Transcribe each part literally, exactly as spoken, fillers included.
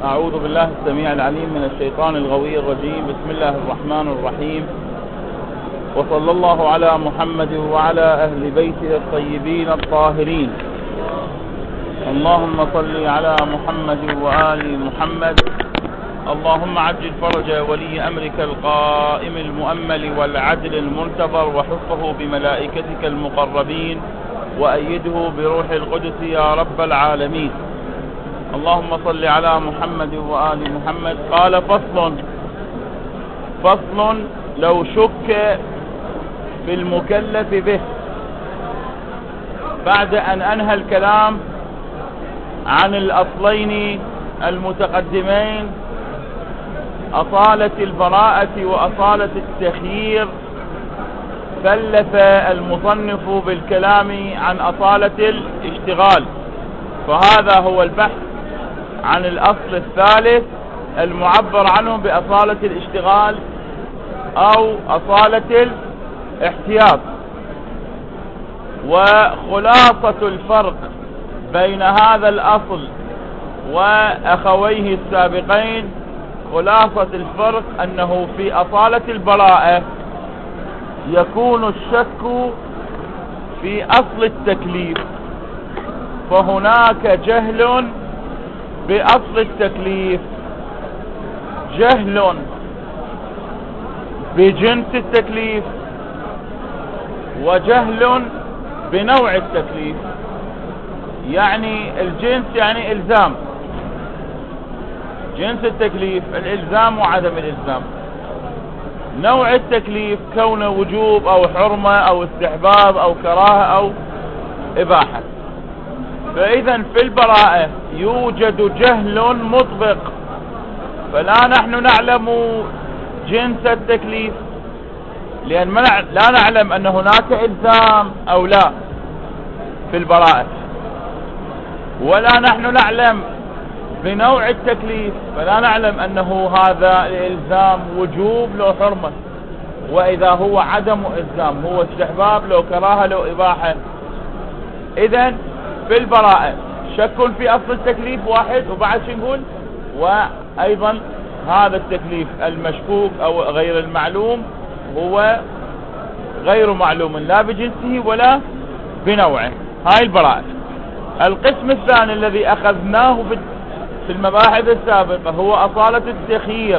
أعوذ بالله السميع العليم من الشيطان الغوي الرجيم. بسم الله الرحمن الرحيم، وصلى الله على محمد وعلى أهل بيته الطيبين الطاهرين. اللهم صل على محمد وآل محمد. اللهم عجل فرج ولي أمرك القائم المؤمل والعدل المنتظر، وحفه بملائكتك المقربين، وأيده بروح القدس يا رب العالمين. اللهم صل على محمد وآل محمد. قال فصل فصل لو شك في المكلف به، بعد أن أنهى الكلام عن الأصلين المتقدمين، أصالة البراءة وأصالة التخيير، ثلث المصنف بالكلام عن أصالة الاشتغال، فهذا هو البحث عن الأصل الثالث المعبر عنه بأصالة الاشتغال أو أصالة الاحتياط. وخلاصة الفرق بين هذا الأصل وأخويه السابقين، خلاصة الفرق أنه في أصالة البراءة يكون الشك في أصل التكليف، فهناك جهل بأصل التكليف، جهل بجنس التكليف، وجهل بنوع التكليف. يعني الجنس يعني إلزام، جنس التكليف الإلزام وعدم الإلزام. نوع التكليف كونه وجوب أو حرمة أو استحباب أو كراهة أو إباحة. فإذا في البراءة يوجد جهل مطبق، فلا نحن نعلم جنس التكليف، لأن ما لا نعلم أن هناك إلزام أو لا في البراءة، ولا نحن نعلم بنوع التكليف، فلا نعلم أنه هذا الإلزام وجوب لو حرمة، وإذا هو عدم إلزام هو استحباب لو كراهة لو إباحة. إذن في البراءة شك في أصل التكليف واحد، وبعد شو نقول؟ وأيضا هذا التكليف المشكوك أو غير المعلوم هو غير معلوم لا بجنسه ولا بنوعه. هاي البراءة. القسم الثاني الذي أخذناه في المباحث السابقة هو أصالة التخيير.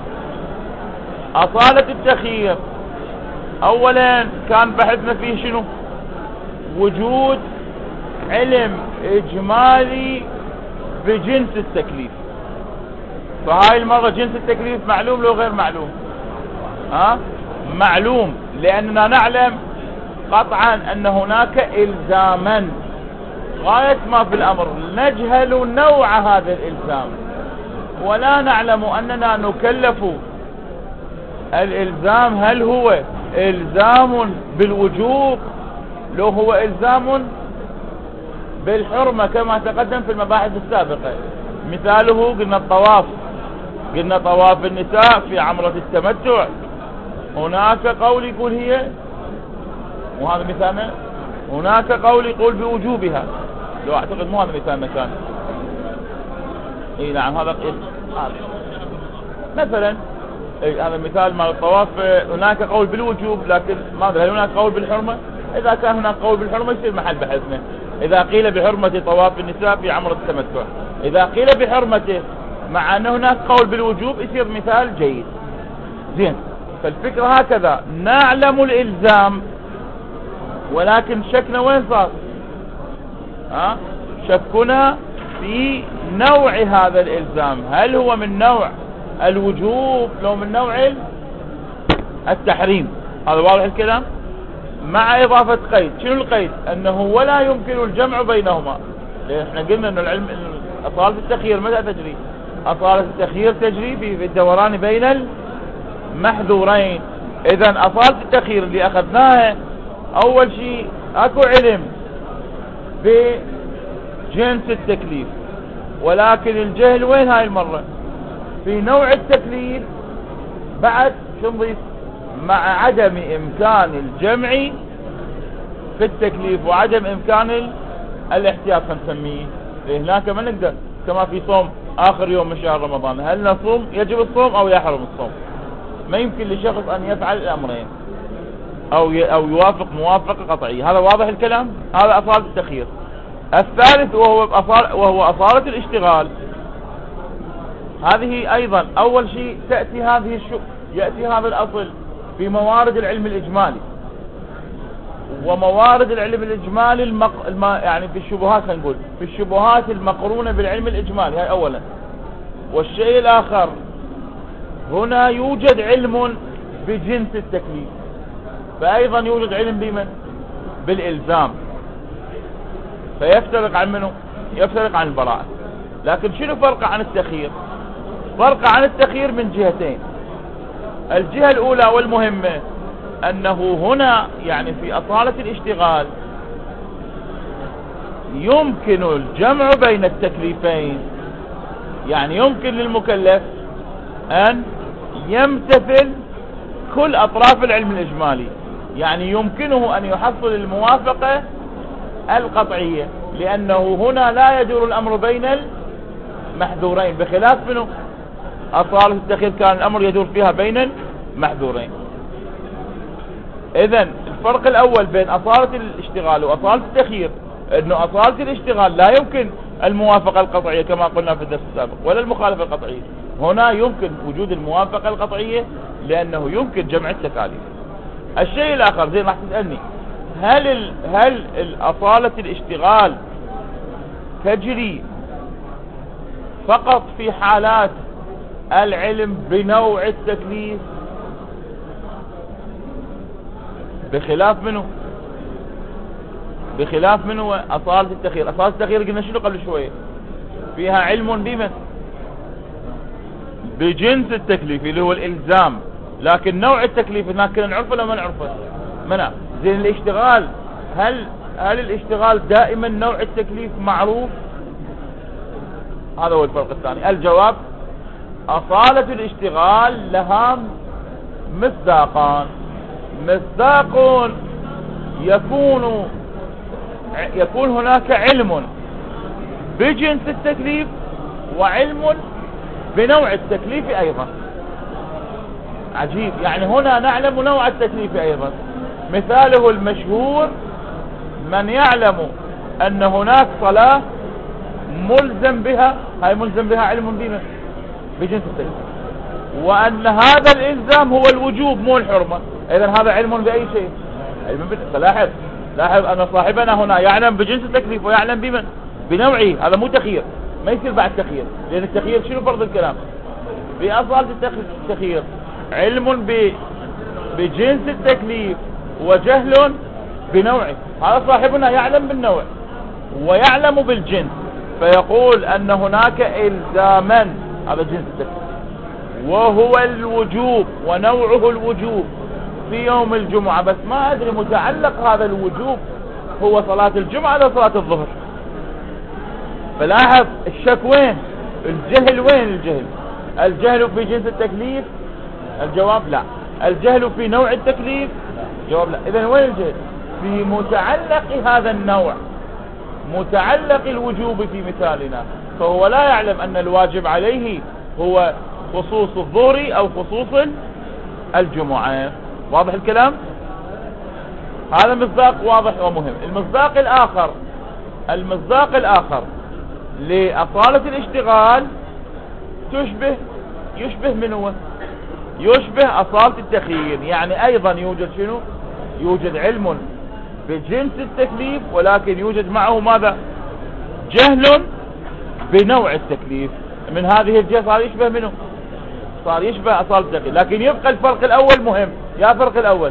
أصالة التخيير أولا كان بحثنا فيه شنو؟ وجود علم إجمالي بجنس التكليف. فهاي المرة جنس التكليف معلوم لو غير معلوم؟ ها؟ معلوم، لأننا نعلم قطعا أن هناك إلزاما غاية ما في الأمر، نجهل نوع هذا الإلزام، ولا نعلم أننا نكلف الإلزام هل هو إلزام بالوجوب لو هو إلزام بالحرمة كما تقدم في المباحث السابقة. مثاله قلنا الطواف، قلنا طواف النساء في عمرة التمتع، هناك قول يقول هي، وهذا مثالنا، هناك قول يقول بوجوبها، لو اعتقد مو هذا مثالنا كان. اي نعم هذا مثلا هذا مثال مال الطواف، هناك قول بالوجوب، لكن ما ادري هل هناك قول بالحرمة. اذا كان هناك قول بالحرمة يصير محل بحثنا. اذا قيل بحرمة طواف النساء في عمرة التمتع، اذا قيل بحرمته مع ان هناك قول بالوجوب يصير مثال جيد. زين، فالفكرة هكذا، نعلم الالزام ولكن شكنا وين صار؟ ها؟ شكنا في نوع هذا الالزام، هل هو من نوع الوجوب لو من نوع التحريم؟ هذا واضح الكلام؟ مع اضافة قيد. شنو القيد؟ انه ولا يمكن الجمع بينهما، لان احنا قلنا ان العلم اصالة التخيير متى تجري؟ اصالة التخيير تجري في الدوران بين المحذورين. اذا اصالة التخيير اللي اخذناها اول شيء اكو علم بجنس التكليف، ولكن الجهل وين هاي المرة؟ في نوع التكليف. بعد شو نضيف؟ مع عدم امكان الجمع في التكليف وعدم امكان الاحتياط، فنسميه هناك ما نقدر، كما في صوم آخر يوم من شهر رمضان، هل نصوم؟ يجب الصوم أو يحرم الصوم؟ ما يمكن لشخص أن يفعل الأمرين أو أو يوافق موافقة قطعية. هذا واضح الكلام؟ هذا أصالة التخيير. الثالث وهو أصالة وهو أصالة الاشتغال. هذه أيضا أول شيء تأتي هذه الشو يأتي هذا الأصل في موارد العلم الإجمالي، وموارد العلم الإجمالي المق... الم... يعني في الشبهات، خلينا نقول في الشبهات المقرونة بالعلم الإجمالي، هاي أولا. والشيء الآخر، هنا يوجد علم بجنس التكليف، فأيضا يوجد علم بمن؟ بالإلزام، فيفترق عن منه؟ يفترق عن البراءة. لكن شنو فرق عن التخيير؟ فرق عن التخيير من جهتين. الجهة الأولى والمهمة أنه هنا يعني في أصالة الاشتغال يمكن الجمع بين التكليفين، يعني يمكن للمكلف أن يمتثل كل أطراف العلم الإجمالي، يعني يمكنه أن يحصل الموافقة القطعية، لأنه هنا لا يدور الأمر بين المحذورين، بخلاف منه أصالة التخيير كان الأمر يدور فيها بين المحذورين. إذن الفرق الأول بين أصالة الاشتغال وأصالة التخيير أنه أصالة الاشتغال لا يمكن الموافقة القطعية كما قلنا في الدرس السابق، ولا المخالفة القطعية. هنا يمكن وجود الموافقة القطعية لأنه يمكن جمع التكاليف. الشيء الآخر، زي ما تسألني، هل ال هل الأصالة الاشتغال تجري فقط في حالات العلم بنوع التكليف بخلاف منه بخلاف منه أصالة التخيير؟ أصالة التخيير قلنا شنو قبل شوية؟ فيها علم بمن؟ بجنس التكليف اللي هو الإلزام، لكن نوع التكليف هناك كنا نعرفه ولا ما نعرفه؟ منع. زين الاشتغال، هل هل الاشتغال دائما نوع التكليف معروف؟ هذا هو الفرق الثاني. الجواب: أصالة الاشتغال لها مصداقان. مصداق يكون يكون هناك علم بجنس التكليف وعلم بنوع التكليف أيضا. عجيب، يعني هنا نعلم نوع التكليف أيضا. مثاله المشهور: من يعلم أن هناك صلاة ملزم بها، هاي ملزم بها علم بما بجنس التكليف، وأن هذا الإلزام هو الوجوب مو الحرمة. إذن هذا علم بأي شيء؟ علم بالتكليف. لاحظ لاحظ أن صاحبنا هنا يعلم بجنس التكليف ويعلم بمن؟ بنوعه. هذا مو تخيير، ما يصير بعد تخيير، لأن التخيير شنو فرض الكلام؟ في أصالة التخيير علم بجنس التكليف وجهل بنوعه. هذا صاحبنا يعلم بالنوع ويعلم بالجنس، فيقول أن هناك إلزاما، هذا جنس التكليف، وهو الوجوب ونوعه الوجوب في يوم الجمعة. بس ما أدري متعلق هذا الوجوب هو صلاة الجمعة ولا صلاة الظهر. فلاحظ الشك وين؟ الجهل وين؟ الجهل الجهل في جنس التكليف؟ الجواب لا. الجهل في نوع التكليف؟ الجواب لا. إذن وين الجهل؟ في متعلق هذا النوع، متعلق الوجوب في مثالنا. فهو لا يعلم أن الواجب عليه هو خصوص الظهر أو خصوص الجمعة. واضح الكلام؟ هذا مصداق واضح ومهم. المصداق الآخر المصداق الآخر لأصالة الاشتغال تشبه يشبه من هو؟ يشبه أصالة التخيير. يعني أيضا يوجد شنو؟ يوجد علم بجنس التكليف، ولكن يوجد معه ماذا؟ جهل بنوع التكليف. من هذه الجهة صار يشبه منه؟ صار يشبه أصالة التخيير. لكن يبقى الفرق الأول مهم. يا فرق الأول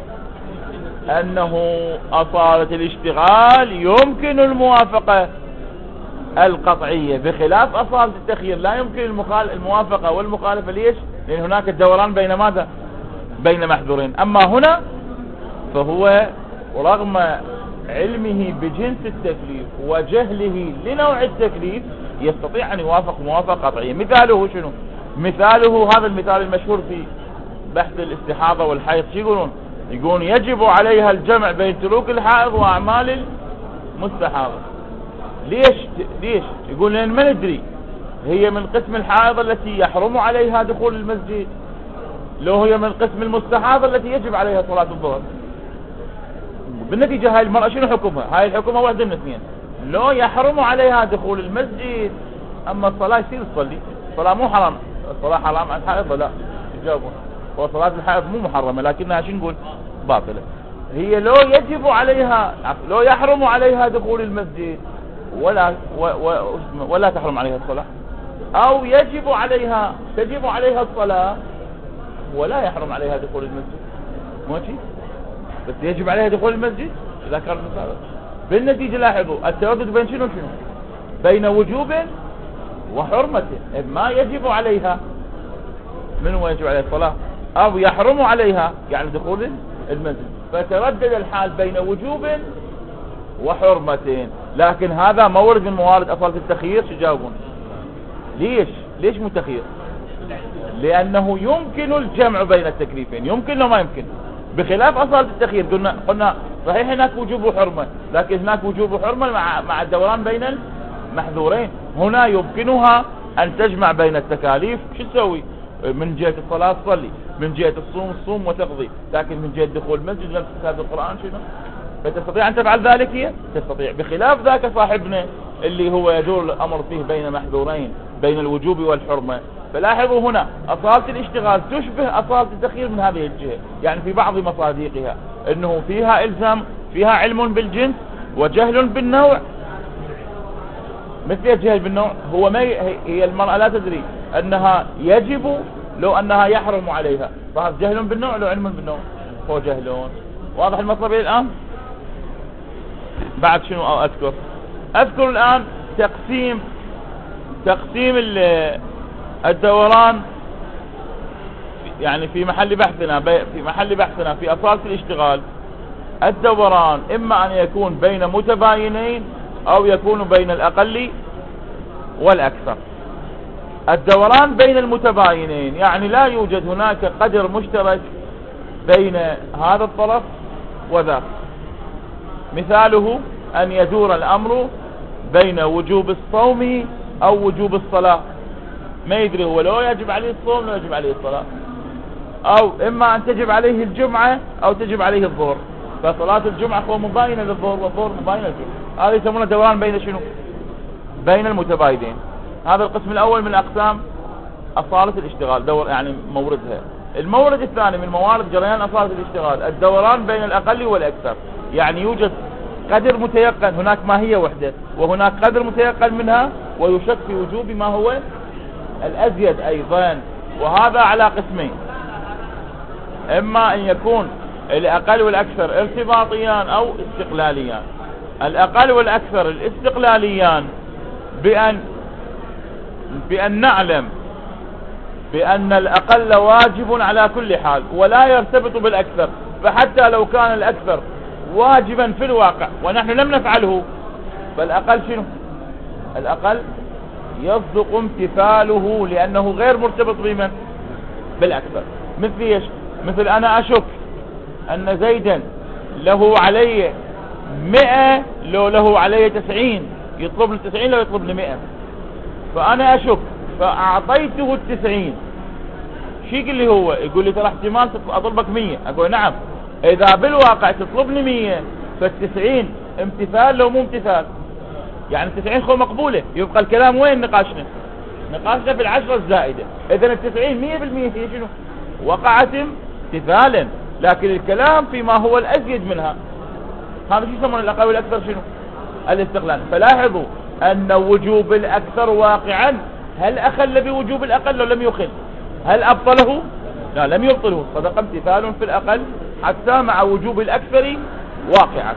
أنه أصالة الاشتغال يمكن الموافقة القطعية، بخلاف أصالة التخيير لا يمكن الموافقة والمخالفة. ليش؟ لأن هناك الدوران بين ماذا؟ بين محذورين. أما هنا فهو رغم علمه بجنس التكليف وجهله لنوع التكليف يستطيع أن يوافق موافقة قطعية. مثاله شنو؟ مثاله هذا المثال المشهور في بحث الاستحاضة والحيض. شو يقولون؟ يقولون يجب عليها الجمع بين تروك الحائض وأعمال المستحاضة. ليش؟ ليش؟ يقول لأن ما ندري هي من قسم الحائض التي يحرم عليها دخول المسجد، لو هي من قسم المستحاضة التي يجب عليها صلاة الظهر. بالنتيجة هاي المرأة شنو حكمها؟ هاي الحكمة واحدة من اثنين، لو يحرم عليها دخول المسجد، اما الصلاة يصير تصلي، الصلاة مو حرام، الصلاة حرام عن الحائض لا يجاوبون، هو صلاة الحائض مو محرمة لكنها شو نقول باطلة. هي لو يجب عليها، لو يحرم عليها دخول المسجد ولا و و ولا تحرم عليها الصلاة، او يجب عليها تجب عليها الصلاة ولا يحرم عليها دخول المسجد، ماشي، بس يجب عليها دخول المسجد اذا كان المسافر. بالنتيجة لاحظوا التردد بين شنو شنو، بين وجوب وحرمة، ما يجب عليها من هو يجب عليها الصلاة او يحرم عليها يعني دخول المسجد، فتردد الحال بين وجوب وحرمة. لكن هذا مورد من موارد أصالة التخيير. شو جاوبون؟ ليش ليش مو تخيير؟ لأنه يمكن الجمع بين التكليفين، يمكن لو ما يمكن، بخلاف أصالة التخيير. قلنا قلنا صحيح هناك وجوب وحرمة، لكن هناك وجوب وحرمة مع مع الدوران بين المحذورين. هنا يمكنها أن تجمع بين التكاليف. شو تسوي؟ من جهة الصلاة تصلي، من جهة الصوم الصوم وتقضي، لكن من جهة دخول المسجد لم تكتب القرآن شنو؟ فتستطيع أن تفعل ذلك؟ هي تستطيع، بخلاف ذاك صاحبنا اللي هو يدور الأمر فيه بين محذورين، بين الوجوب والحرمة. فلاحظوا هنا أصالة الاشتغال تشبه أصالة التخيير من هذه الجهة، يعني في بعض مصادقها أنه فيها إلزام، فيها علم بالجنس وجهل بالنوع. مثل الجهل بالنوع هو ما هي المرأة لا تدري أنها يجب لو أنها يحرم عليها، فهذا جهل بالنوع لو علم بالنوع هو جهلون. واضح المطلب الآن؟ بعد شنو أو أذكر أذكر الآن تقسيم تقسيم الدوران، يعني في محل بحثنا في محل بحثنا في أصالة الاشتغال. الدوران إما أن يكون بين متباينين أو يكون بين الأقل والأكثر. الدوران بين المتباينين يعني لا يوجد هناك قدر مشترك بين هذا الطرف وذاك. مثاله أن يدور الأمر بين وجوب الصوم أو وجوب الصلاة، ما يدري هو لو يجب عليه الصوم لو يجب عليه الصلاة، أو إما أن تجب عليه الجمعة أو تجب عليه الظهر، فصلاة الجمعة هو مباينة للظهر والظهر مباينة للجمعة. هذا يسمونه دوران بين شنو؟ بين المتباينين. هذا القسم الأول من أقسام أصالة الاشتغال، دور يعني موردها. المورد الثاني من موارد جريان أصالة الاشتغال الدوران بين الأقل والأكثر، يعني يوجد قدر متيقن، هناك ما هي وحدة وهناك قدر متيقن منها، ويشك في وجوب ما هو الأزيد أيضا. وهذا على قسمين، إما أن يكون الأقل والأكثر ارتباطيان أو استقلاليان. الأقل والأكثر الاستقلاليان بأن بأن نعلم بأن الأقل واجب على كل حال ولا يرتبط بالأكثر، فحتى لو كان الأكثر واجبا في الواقع ونحن لم نفعله، فالأقل شنو؟ الأقل يصدق امتثاله لأنه غير مرتبط بمن؟ بالأكثر. مثل ايش؟ مثل أنا أشك أن زيدا له علي مئة لو له علي تسعين، يطلب التسعين لو يطلب لمئة، فأنا أشك فأعطيته التسعين. شو يقول لي هو؟ يقول لي ترى احتمال أطلبك مية. أقول نعم، إذا بالواقع تطلبني مية فالتسعين امتثال لو مو امتثال، يعني التسعين خو مقبولة. يبقى الكلام وين نقاشنا؟ نقاشنا في العشرة الزائدة. إذن التسعين مية بالمية هي شنو؟ وقعت امتثالا، لكن الكلام فيما هو الأزيد منها. هذا شو يسمون الأقل والأكثر شنو؟ الاستقلال. فلاحظوا أن وجوب الأكثر واقعا هل أخل بوجوب الأقل لو لم يخل؟ هل أبطله؟ لا، لم يبطله، صدق امتثال في الأقل حتى مع وجوب الأكثر واقعا.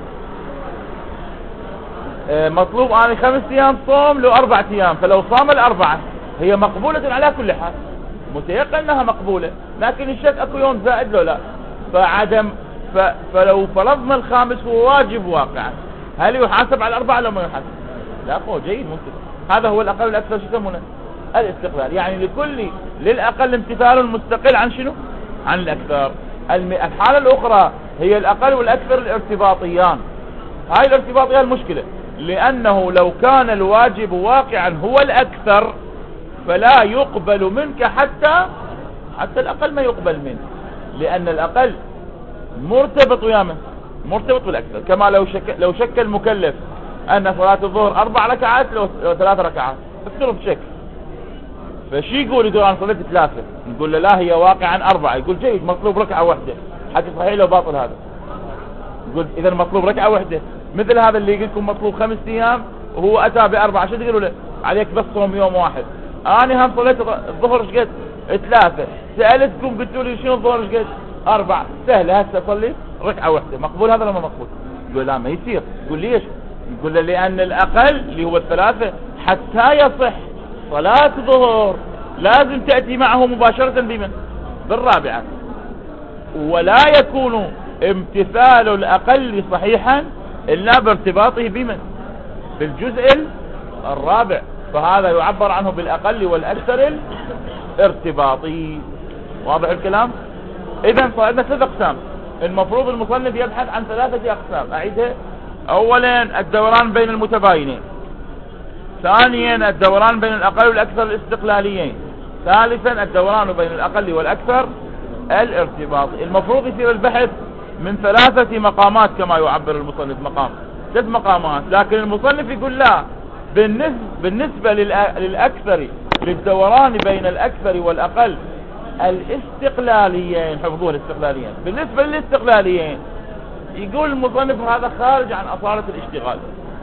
مطلوب أنا خمس أيام صوم لو أربعة أيام، فلو صام الأربعة هي مقبولة على كل حال، متيقن أنها مقبولة، لكن الشك أكو يوم زائد لو لا، فعدم ف... فلو فرضنا الخامس هو واجب واقعا، هل يحاسب على الأربعة لو ما يحاسب؟ لا، هو جيد ممكن. هذا هو الأقل والأكثر شو يسمونه؟ الاستقلال، يعني لكل للأقل امتثال مستقل عن شنو؟ عن الأكثر. الحالة الأخرى هي الأقل والأكثر الارتباطيان. هاي الارتباطيان المشكلة لأنه لو كان الواجب واقعا هو الأكثر فلا يقبل منك حتى حتى الأقل ما يقبل منه، لأن الأقل مرتبط ويا من مرتبط بالأكثر. كما لو شك لو شك المكلف أن صلاة الظهر أربع ركعات لو, لو ثلاث ركعات افترض شك، فشي يقول يقول أنا صليت ثلاثة، نقول له لا هي واقعا أربعة، يقول جيد مطلوب ركعة واحدة، حكي صحيح لو باطل هذا، يقول إذا مطلوب ركعة واحدة. مثل هذا اللي يقول لكم مطلوب خمس أيام وهو أتى بأربعة، شو تقولوا له؟ عليك بس صوم يوم واحد. أنا هم صليت الظهر ايش قد؟ ثلاثة. سألتكم قلتوا لي شنو الظهر ايش قد؟ أربعة. سهلة هسه أصلي ركعة واحدة، مقبول هذا ولا ما مقبول؟ يقول لا ما يصير. يقول ليش؟ يقول له لأن الأقل اللي هو الثلاثة حتى يصح صلاة ظهر لازم تأتي معه مباشرة بمن؟ بالرابعة، ولا يكون امتثال الأقل صحيحا إلا بارتباطه بمن؟ بالجزء الرابع، فهذا يعبر عنه بالأقل والأكثر الارتباطي. واضح الكلام؟ إذن صار ثلاث أقسام، المفروض المصنف يبحث عن ثلاثة أقسام. أعيدها: أولا الدوران بين المتباينين، ثانيا الدوران بين الأقل والأكثر الاستقلاليين، ثالثا الدوران بين الأقل والأكثر الارتباطي. المفروض يصير البحث من ثلاثة مقامات كما يعبر المصنف، مقام ثلاث مقامات، لكن المصنف يقول لا، بالنسبة, بالنسبة للأكثر، للدوران بين الأكثر والأقل الاستقلاليين، حفظوه الاستقلاليين، بالنسبة للاستقلاليين يقول المصنف هذا خارج عن أصالة الاشتغال،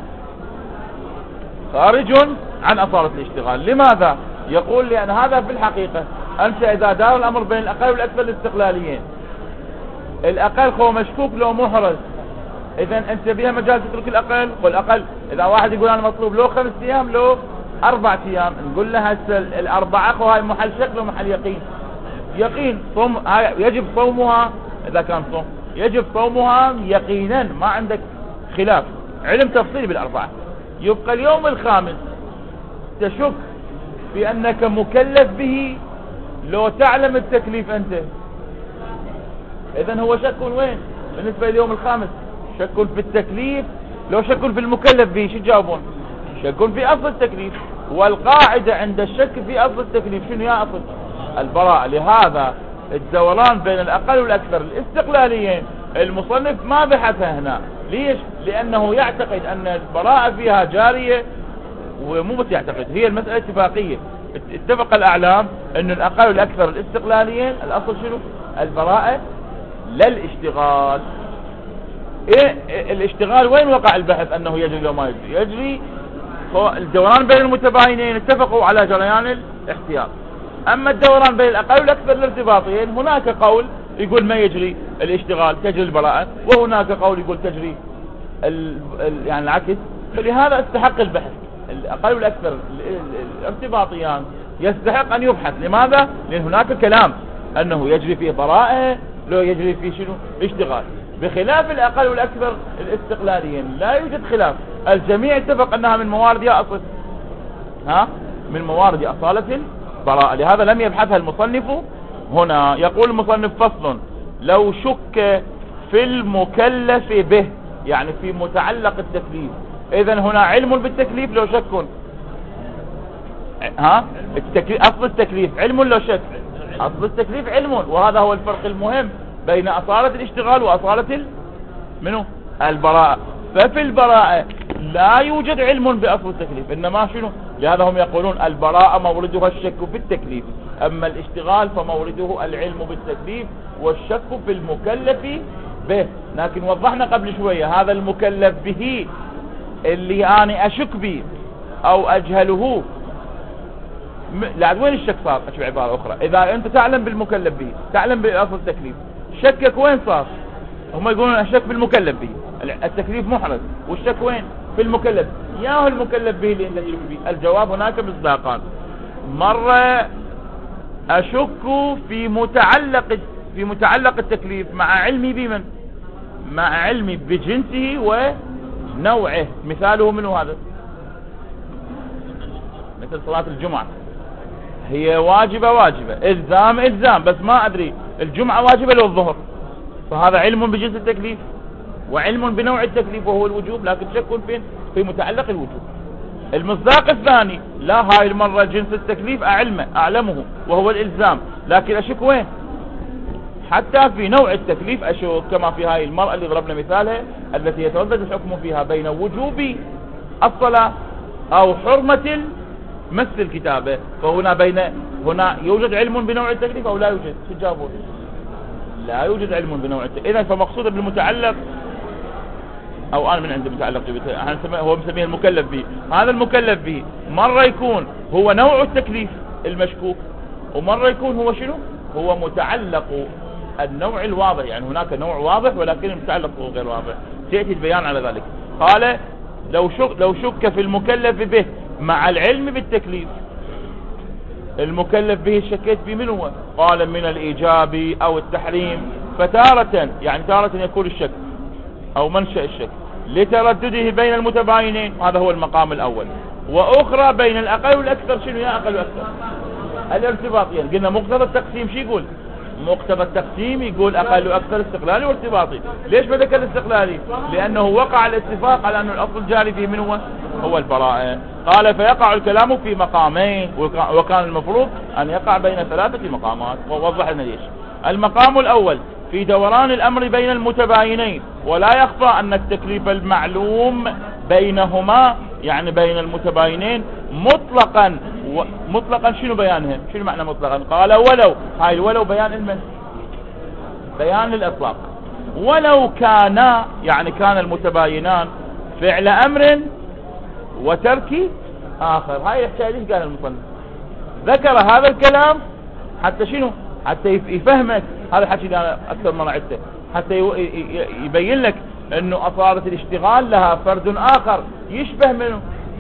خارج عن أصالة الاشتغال. لماذا؟ يقول لأن هذا في الحقيقة أنت إذا دار الأمر بين الأقل والأكثر الاستقلاليين، الأقل هو مشكوك لو محرز، إذن أنت بها مجال تترك الأقل. والأقل إذا واحد يقول أنا مطلوب لو خمس أيام لو أربع أيام، نقول له هسه الأربعة هاي محل شك لو محل يقين. يقين صوم يجب صومها، إذا كان صوم يجب صومها يقينا، ما عندك خلاف، علم تفصيلي بالأربعة. يبقى اليوم الخامس تشك في أنك مكلف به لو تعلم التكليف أنت، إذن هو شك وين؟ بالنسبة لليوم الخامس شك في التكليف لو شك في المكلف به، شو تجاوبون؟ شك في أصل التكليف، والقاعدة عند الشك في أصل التكليف شنو يا أصل؟ البراءة. لهذا الدوران بين الأقل والأكثر الاستقلاليين المصنف ما بحثها هنا. ليش؟ لأنه يعتقد أن البراءة فيها جارية، ومو بس يعتقد، هي المسألة اتفاقية، اتفق الأعلام أن الأقل والأكثر الاستقلاليين الأصل شنو؟ البراءة لا الاشتغال. إيه الاشتغال؟ وين وقع البحث أنه يجري لو ما يجري؟ يجري الدوران بين المتباينين اتفقوا على جريان الاحتياط. أما الدوران بين الأقل والأكثر الارتباطيين هناك قول يقول ما يجري الاشتغال تجري البراءة، وهناك قول يقول تجري ال ال يعني العكس. فلهذا استحق البحث. الأقل والأكثر الارتباطيان يستحق أن يبحث. لماذا؟ لأن هناك كلام أنه يجري فيه براءة لو يجري فيه شنو؟ اشتغال، بخلاف الأقل والأكثر الاستقلاليين لا يوجد خلاف، الجميع اتفق أنها من موارد يا أصل ها من موارد أصالة البراءة. لهذا لم يبحثها المصنف هنا. يقول المصنف: فصل: لو شك في المكلف به، يعني في متعلق التكليف. إذن هنا علم بالتكليف لو شك، ها التكليف أصل التكليف علم لو شك، أصل التكليف علم، وهذا هو الفرق المهم بين أصالة الاشتغال وأصالة منه البراءة. ففي البراءة لا يوجد علم بأصل التكليف، إنما شنو؟ لهذا هم يقولون البراءة موردها الشك في التكليف، أما الاشتغال فمورده العلم بالتكليف والشك في المكلف به. لكن وضحنا قبل شوية هذا المكلف به اللي أنا أشك به أو أجهله، لعد وين الشك صار؟ أشوف عبارة أخرى، إذا أنت تعلم بالمكلف به، تعلم بأصل التكليف، شكك وين صار؟ هم يقولون الشك في المكلف به، التكليف محرز، والشك وين؟ في المكلف. ياهو المكلف به اللي انت تشك به. الجواب هناك مصداقان. مرة أشك في متعلق في متعلق التكليف مع علمي بمن؟ مع علمي بجنسه ونوعه. مثاله منه هذا؟ مثل صلاة الجمعة، هي واجبة واجبة، إلزام إلزام، بس ما أدري الجمعة واجبة لو الظهر، فهذا علم بجنس التكليف وعلم بنوع التكليف وهو الوجوب، لكن شك فين؟ في متعلق الوجوب. المصداق الثاني لا، هاي المرة جنس التكليف أعلمه أعلمه وهو الإلزام، لكن أشك وين؟ حتى في نوع التكليف أشك، كما في هاي المرأة اللي ضربنا مثالها التي يتردد الحكم فيها بين وجوب الصلاة أو حرمة مس الكتابة، فهنا بين هنا يوجد علم بنوع التكليف أو لا يوجد؟ شو تجاوبون؟ لا يوجد علم بنوع التكليف. إذا فمقصود بالمتعلق، أو أنا من عند المتعلق هو مسميه المكلف به، هذا المكلف به مرة يكون هو نوع التكليف المشكوك، ومرة يكون هو شنو؟ هو متعلق النوع الواضح، يعني هناك نوع واضح ولكن المتعلق هو غير واضح. سيأتي البيان على ذلك. قال لو شك, لو شك في المكلف به مع العلم بالتكليف، المكلف به شكيت به من هو؟ قال من الإيجاب أو التحريم، فتارة يعني تارة يكون الشك أو منشأ الشك لتردده بين المتباينين، هذا هو المقام الأول، وأخرى بين الأقل والأكثر. شنو يا أقل وأكثر؟ الارتباط. يعني قلنا مقتضى التقسيم شو يقول؟ مقتضى التقسيم يقول أقل وأكثر استقلالي وارتباطي. ليش ما ذكر الاستقلالي؟ لأنه وقع الاتفاق على أن الأصل الجاري فيه من هو؟ هو البراءة. قال فيقع الكلام في مقامين، وكان المفروض أن يقع بين ثلاثة مقامات، ووضح لنا ليش. المقام الأول في دوران الأمر بين المتباينين، ولا يخفى أن التكليف المعلوم بينهما يعني بين المتباينين مطلقا و... مطلقا شنو بيانهم؟ شنو معنى مطلقا؟ قال ولو، هاي ولو بيان المن بيان للإطلاق، ولو كان يعني كان المتباينان فعل أمر وترك آخر. هاي الحكاية ليش قال المصنف ذكر هذا الكلام؟ حتى شنو؟ حتى يفهمك هذا الحكي اللي أنا أكثر مرة عدته، حتى يبين لك أنه أصالة الاشتغال لها فرد آخر يشبه منه،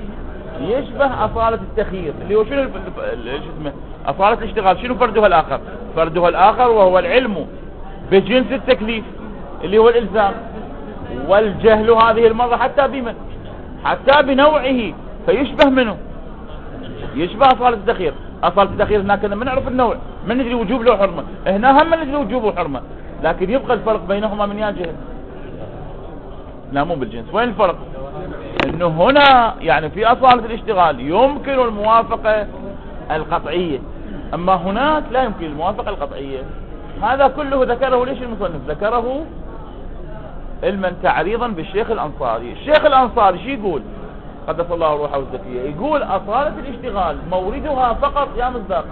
يشبه أصالة التخيير اللي هو شنو اسمه أصالة الاشتغال. شنو فردها الآخر؟ فردها الآخر وهو العلم بجنس التكليف اللي هو الإلزام، والجهل هذه المرة حتى بمن؟ حتى بنوعه، فيشبه منه، يشبه أصالة التخيير. أصالة التخيير هناك كنا ما نعرف النوع، ما ندري وجوب له حرمة، هنا هم ندري وجوب وحرمة، لكن يبقى الفرق بينهما من يا جهل؟ لا مو بالجنس. وين الفرق؟ انه هنا يعني في أصالة الاشتغال يمكن الموافقة القطعية، اما هناك لا يمكن الموافقة القطعية. هذا كله ذكره ليش المصنف؟ ذكره علما تعريضا بالشيخ الأنصاري. الشيخ الأنصاري شو يقول؟ قدس الله روحه الزكية، يقول أصالة الاشتغال موردها فقط يا مصداق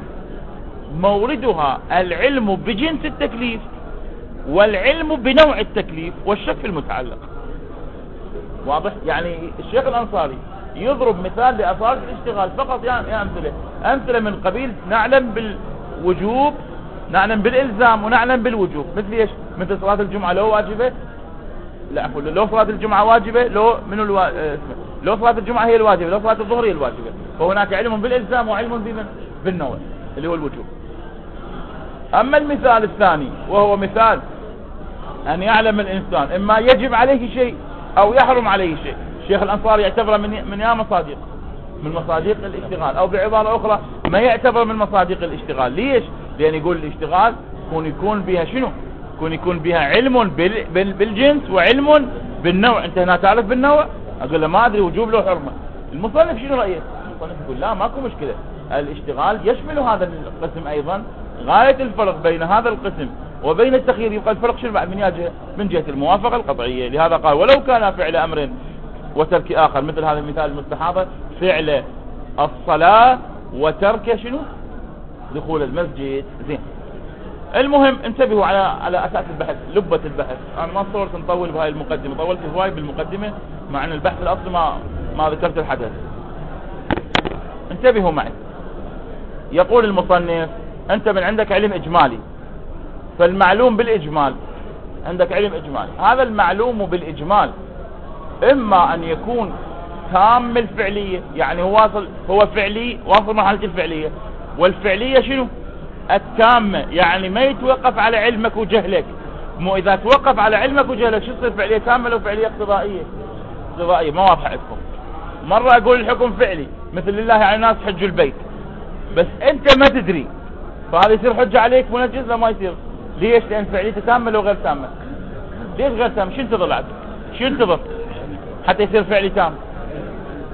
موردها العلم بجنس التكليف والعلم بنوع التكليف والشك في المتعلق. واضح؟ يعني الشيخ الأنصاري يضرب مثال لأصالة الاشتغال فقط، يعني أمثلة أمثلة من قبيل نعلم بالوجوب، نعلم بالإلزام، ونعلم بالوجوب. مثل ايش؟ مثل صلاة الجمعة لو واجبة، لا عفوا لو صلاة الجمعة واجبة، لو من الوا... لو صلاة الجمعة هي الواجبة، لو صلاة الظهر هي الواجبة، فهناك علم بالإلزام وعلم بمن؟ بالنوع اللي هو الوجوب. أما المثال الثاني وهو مثال أن يعلم الإنسان إما يجب عليه شيء أو يحرم عليه شيء، الشيخ الأنصاري يعتبره من من يا مصادق من مصادق الاشتغال، أو بعبارة أخرى ما يعتبر من مصادق الاشتغال. ليش؟ لأن يقول الاشتغال يكون يكون بها شنو؟ يكون يكون بها علم بال بال بالجنس وعلم بالنوع. أنت هنا تعرف بالنوع؟ أقول له ما أدري وجوب له حرمة. المصنف شنو رأيه؟ المصنف يقول لا ماكو مشكلة، الاشتغال يشمل هذا القسم أيضا. غاية الفرق بين هذا القسم وبين التخيير يبقى الفرق شنو بعد؟ من جهة من جهة الموافقة القطعية. لهذا قال ولو كان فعل أمر وترك آخر، مثل هذا المثال المستحاضة فعل الصلاة وترك شنو؟ دخول المسجد. زين، المهم انتبهوا على على أساس البحث، لبة البحث. أنا ما صورت نطول بهاي المقدمة، طولت هواي بالمقدمة مع أن البحث الأصلي ما ما ذكرت الحدث. انتبهوا معي. يقول المصنف أنت من عندك علم إجمالي، فالمعلوم بالإجمال عندك علم إجمالي، هذا المعلوم بالإجمال إما أن يكون تام الفعلية، يعني هو واصل هو فعلي واصل مرحلة الفعلية، والفعلية شنو؟ التامة، يعني ما يتوقف على علمك وجهلك. مو إذا توقف على علمك وجهلك شو تصير فعلية تامة لو فعلية اقتضائية؟ اقتضائية. ما واضح عندكم؟ مرة أقول الحكم فعلي مثل لله على الناس حج البيت، بس أنت ما تدري، فهذا يصير حجة عليك منجز لا ما يصير. ليش؟ لأن فعليته تامة لو غير تامة. ليش غير تامة؟ شو انتظر بعد؟ شو انتظر حتى يصير فعلي تام؟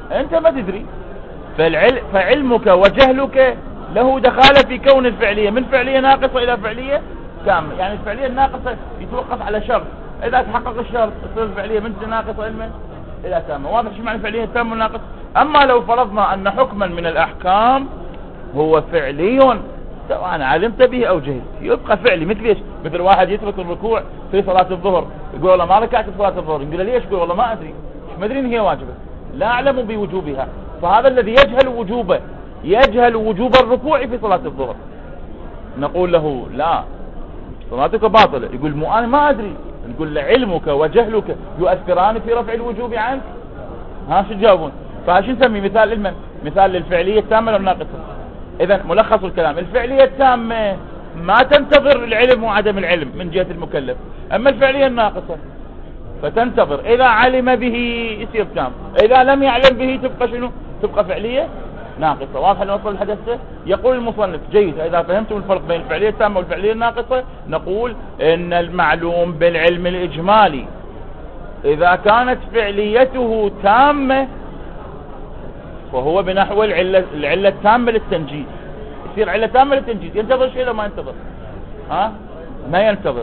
انت ما تدري. فالعلم فعلمك وجهلك له دخالة في كون الفعلية من فعلية ناقصة الى فعلية كاملة. يعني الفعلية الناقصة يتوقف على شرط، اذا تحقق الشرط تصير الفعلية من ناقصة علما الى تامة. واضح شو معنى الفعلية التامة والناقصة؟ اما لو فرضنا ان حكما من الاحكام هو فعلي سواء علمت به او جهلت يبقى فعلي. مثل ايش؟ مثل واحد يترك الركوع في صلاة الظهر يقول والله ما ركعت في صلاة الظهر، يقول ليش؟ يقول والله ما ادري، مش مدري ان هي واجبة، لا اعلم بوجوبها. فهذا الذي يجهل وجوبه يجهل وجوب الركوع في صلاة الظهر، نقول له لا صلاتك باطلة. يقول مو انا ما ادري، نقول له علمك وجهلك يؤثران في رفع الوجوب عنك. ها شو تجاوبون؟ فايش نسمي مثال لمن؟ مثال للفعلية التامة ولا الناقصة؟ اذا ملخص الكلام الفعلية التامة ما تنتظر العلم وعدم العلم من جهة المكلف، اما الفعلية الناقصة فتنتظر اذا علم به يصير تام، اذا لم يعلم به تبقى شنو؟ تبقى فعلية ناقصة. واضح نوصل الحدث؟ يقول المصنف جيد اذا فهمتم الفرق بين الفعلية التامة والفعلية الناقصة نقول ان المعلوم بالعلم الاجمالي اذا كانت فعليته تامة وهو بنحو العلة, العلة التامة للتنجيز، يصير علة تامة للتنجيز. ينتظر شيء لو ما ينتظر؟ ها ما ينتظر.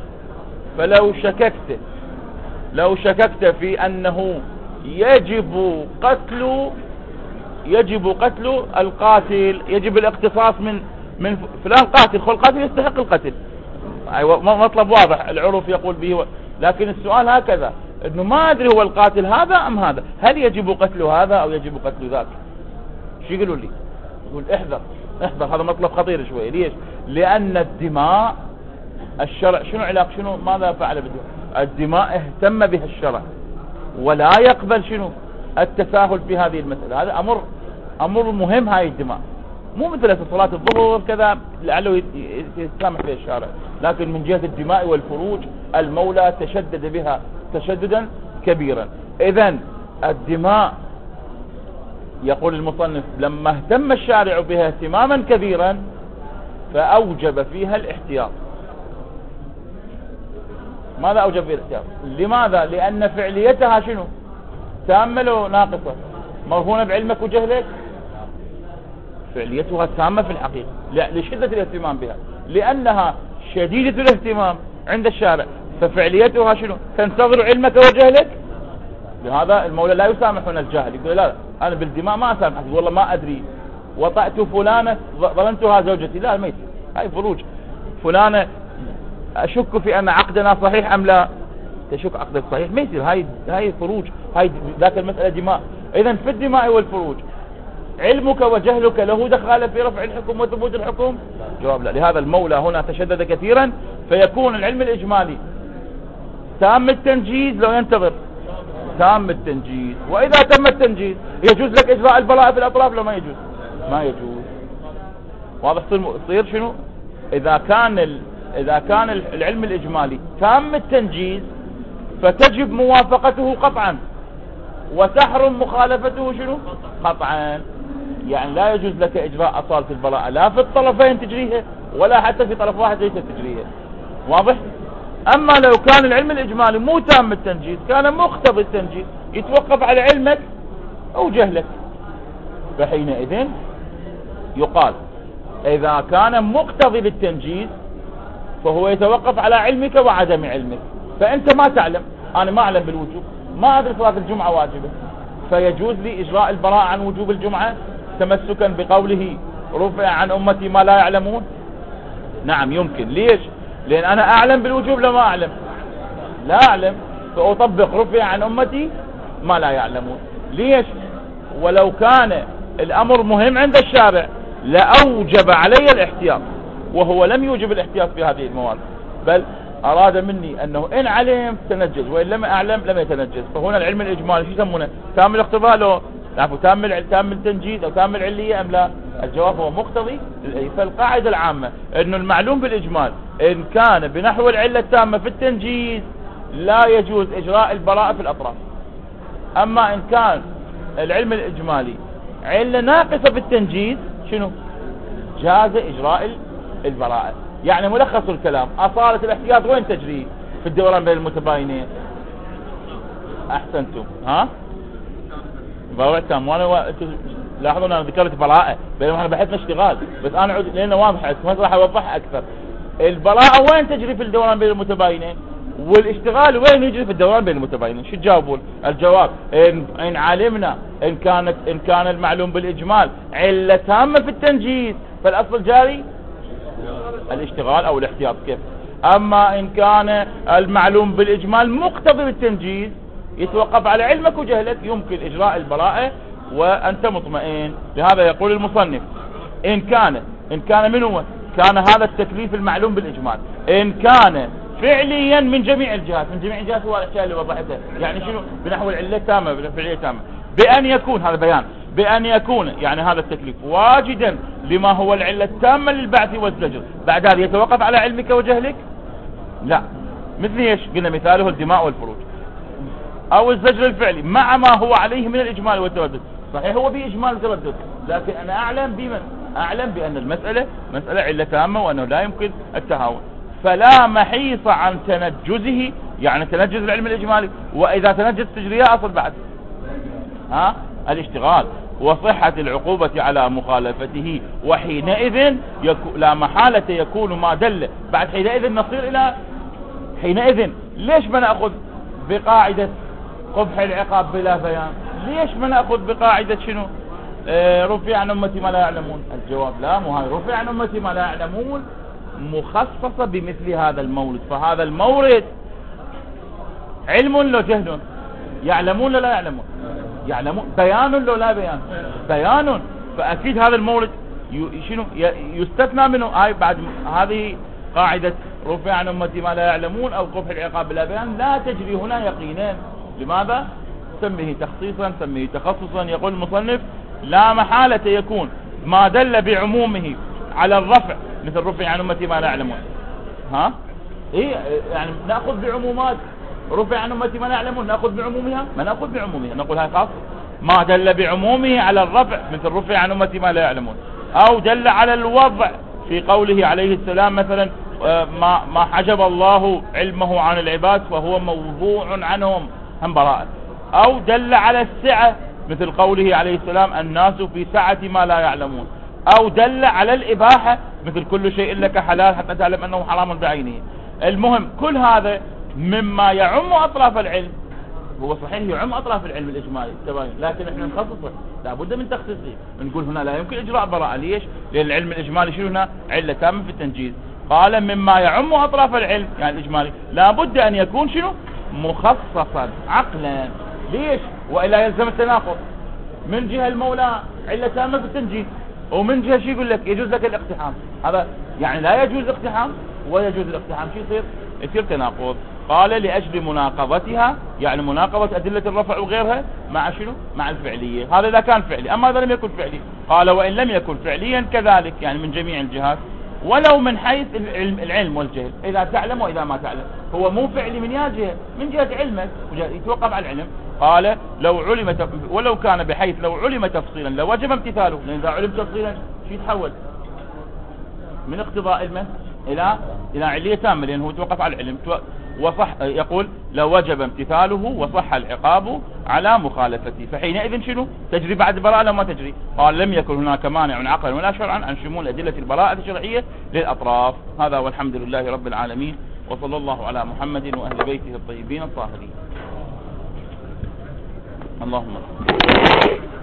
فلو شككت لو شككت في انه يجب قتل يجب قتل القاتل، يجب الاقتصاص من من فلان قاتل، خل القاتل يستحق القتل، ايوه مطلب واضح العرف يقول به، لكن السؤال هكذا انه ما ادري هو القاتل هذا ام هذا، هل يجب قتل هذا او يجب قتل ذاك؟ شو يقولوا لي؟ يقول احذر احذر، هذا مطلب خطير شوي. ليش؟ لان الدماء الشرع شنو علاق شنو ماذا فعل بالدماء؟ الدماء اهتم بها الشرع ولا يقبل شنو التساهل في هذه المسألة. هذا امر امر مهم. هاي الدماء مو مثل صلاة الظهر كذا لعله يتسامح فيها الشارع، لكن من جهة الدماء والفروج المولى تشدد بها تشددا كبيرا. اذن الدماء يقول المصنف لما اهتم الشارع بها اهتماما كبيرا فأوجب فيها الاحتياط. ماذا أوجب فيها الاحتياط؟ لماذا؟ لأن فعليتها شنو؟ تامة أو ناقصة؟ مرهونة بعلمك وجهلك؟ فعليتها تامة في الحقيقة لشدة الاهتمام بها، لأنها شديدة الاهتمام عند الشارع، ففعليتها شنو؟ تنتظر علمك وجهلك. لهذا المولى لا يسامحون الجاهل، يقول لا, لا أنا بالدماء ما أسامحك، والله ما أدري وطأت فلانة ظلمتها زوجتي، لا ما يصير، هاي فروج. فلانة أشك في أن عقدنا صحيح أم لا، تشك عقدك صحيح، ما يصير، هاي هاي فروج، هاي ذاك المسألة دماء. إذن في الدماء والفروج علمك وجهلك له دخل في رفع الحكم وثبوت الحكم؟ جواب لا. لهذا المولى هنا تشدد كثيرا، فيكون العلم الإجمالي تام التنجيز لو ينتظر تام التنجيز، وإذا تم التنجيز يجوز لك إجراء البراءة في الأطراف لو ما يجوز؟ ما يجوز. واضح؟ تصير شنو؟ إذا كان ال... إذا كان العلم الإجمالي تام التنجيز فتجب موافقته قطعا، وتحرم مخالفته شنو؟ قطعا. يعني لا يجوز لك إجراء أصالة البراءة لا في الطرفين تجريها ولا حتى في طرف واحد ليس تجريها. واضح؟ أما لو كان العلم الإجمالي مو تام التنجيز، كان مقتضي التنجيز، يتوقف على علمك أو جهلك، فحينئذ يقال إذا كان مقتضي للتنجيز فهو يتوقف على علمك وعدم علمك. فأنت ما تعلم، أنا ما أعلم بالوجوب، ما أدري صلاة الجمعة واجبة، فيجوز لي إجراء البراءة عن وجوب الجمعة تمسكا بقوله رفع عن أمتي ما لا يعلمون؟ نعم يمكن. ليش؟ لأن أنا أعلم بالوجوب لما أعلم، لا أعلم فأطبق رفع عن أمتي ما لا يعلمون. ليش؟ ولو كان الأمر مهم عند الشارع لأوجب علي الاحتياط، وهو لم يوجب الاحتياط في هذه المواد، بل أراد مني أنه إن علم تنجز وإن لم أعلم لم يتنجز. فهنا العلم الإجمالي شو يسمونه؟ تام الاقتضاء لو نعرفوا تام تام التنجيز أو تام العلية أم لا؟ الجواب هو مقتضي. فالقاعدة العامة أنه المعلوم بالإجمال إن كان بنحو العلة التامة في التنجيز لا يجوز إجراء البراءة في الأطراف. أما إن كان العلم الإجمالي علة ناقصة في التنجيز شنو؟ جاز إجراء البراءة. يعني ملخص الكلام أصالة الاحتياط وين تجري؟ في الدوران بين المتباينين. أحسنتم. ها براءة تام. وانا و... لاحظوا انا ذكرت براءة بينما احنا بحثنا اشتغال، بس انا عد... لانه واضح بس راح اوضحها اكثر. البراءة وين تجري في الدوران بين المتباينين، والاشتغال وين يجري في الدوران بين المتباينين؟ شو تجاوبون؟ الجواب إن, ان علمنا ان كانت ان كان المعلوم بالاجمال علة تامة في التنجيز فالاصل جاري الاشتغال او الاحتياط. كيف؟ اما ان كان المعلوم بالاجمال مقتضي بالتنجيز يتوقف على علمك وجهلك، يمكن اجراء البراءة وانت مطمئن. لهذا يقول المصنف ان كان ان كان من هو كان هذا التكليف المعلوم بالاجمال ان كان فعليا من جميع الجهات. من جميع الجهات هو الاشياء اللي وضحتها، يعني شنو؟ بنحو العله تامه فعليه تامه، بان يكون هذا بيان بان يكون يعني هذا التكليف واجدا لما هو العله التامه للبعث والزجر. بعد هذا يتوقف على علمك وجهلك؟ لا. مثل ايش؟ قلنا مثاله الدماء والفروج او الزجر الفعلي مع ما هو عليه من الاجمال والتردد. صحيح هو باجمال وتردد، لكن انا اعلم بمن اعلم بان المساله مساله عله تامه وانه لا يمكن التهاون، فلا محيص عن تنجزه، يعني تنجز العلم الاجمالي. واذا تنجز تجريه اصل بعد ها الاشتغال وصحة العقوبة على مخالفته، وحينئذ يكو لا محالة يكون ما دل. بعد حينئذ نصير الى حينئذ ليش ما نأخذ بقاعدة قبح العقاب بلا بيان؟ ليش ما نأخذ بقاعدة شنو اه رفع عن امتي ما لا يعلمون؟ الجواب لا، مو هاي رفع عن امتي ما لا يعلمون مخصصة بمثل هذا المورد. فهذا المورد علم لو جهل؟ يعلمون لا يعلمون؟ يعلمون. بيان لو لا بيان؟ بيان. فأكيد هذا المورد شنو يستثنى منه. هاي بعد هذه قاعدة رفع عن أمتي ما لا يعلمون أو قبح العقاب بلا بيان لا تجري هنا يقينا. لماذا؟ سميه تخصيصا سميه تخصصا. يقول المصنف لا محالة يكون ما دل بعمومه على الرفع مثل رفع عن أمتي ما لا يعلمون. ها إيه يعني نأخذ بعمومات رفع عن أمتي ما لا يعلمون، نأخذ بعمومها؟ ما نأخذ بعمومها، نقول هاي خاص. ما دل بعمومه على الرفع مثل رفع عن أمتي ما لا يعلمون، أو دل على الوضع في قوله عليه السلام مثلا ما ما حجب الله علمه عن العباد فهو موضوع عنهم هم براءة، أو دل على السعة مثل قوله عليه السلام الناس في سعة ما لا يعلمون، أو دل على الإباحة مثل كل شيء لك حلال حتى تعلم أنه حرام بعينه. المهم كل هذا مما يعم أطراف العلم. هو صحيح يعم أطراف العلم الإجمالي التباين، لكن احنا نخصصه لابد من تخصيصه. نقول هنا لا يمكن إجراء براءة. ليش؟ لأن العلم الإجمالي شنو هنا؟ علة تامة في التنجيز. قال مما يعم أطراف العلم يعني الإجمالي لابد أن يكون شنو؟ مخصصا عقلا. ليش؟ وإلا يلزم التناقض. من جهة المولى علة تامة في التنجيز، ومن جهة شي يقول لك يجوز لك الاقتحام. هذا يعني لا يجوز الاقتحام ويجوز الاقتحام، شي يصير؟ يصير تناقض. قال لأجل مناقضتها يعني مناقضة أدلة الرفع وغيرها مع شنو؟ مع الفعلية. هذا إذا كان فعلي. أما إذا لم يكن فعلي قال وإن لم يكن فعليا كذلك يعني من جميع الجهات، ولو من حيث العلم, العلم والجهل. إذا تعلم وإذا ما تعلم هو مو فعلي من يا جهة، من جهة علمك يتوقف على العلم. قال لو علم ولو كان بحيث لو علم تفصيلا لوجب امتثاله، لأن إذا علم تفصيلا شو يتحول من اقتضاء علمه إلى إلى علية تامة، لأنه يتوقف على العلم. وصح يقول لو وجب امتثاله وصح العقاب على مخالفته، فحينئذ شنو تجري بعد براءة لو ما تجري؟ قال لم يكن هناك مانع عقلا ولا شرعا عن شمول أدلة البراءة الشرعية للأطراف. هذا والحمد لله رب العالمين، وصلى الله على محمد وأهل بيته الطيبين الطاهرين. اللهم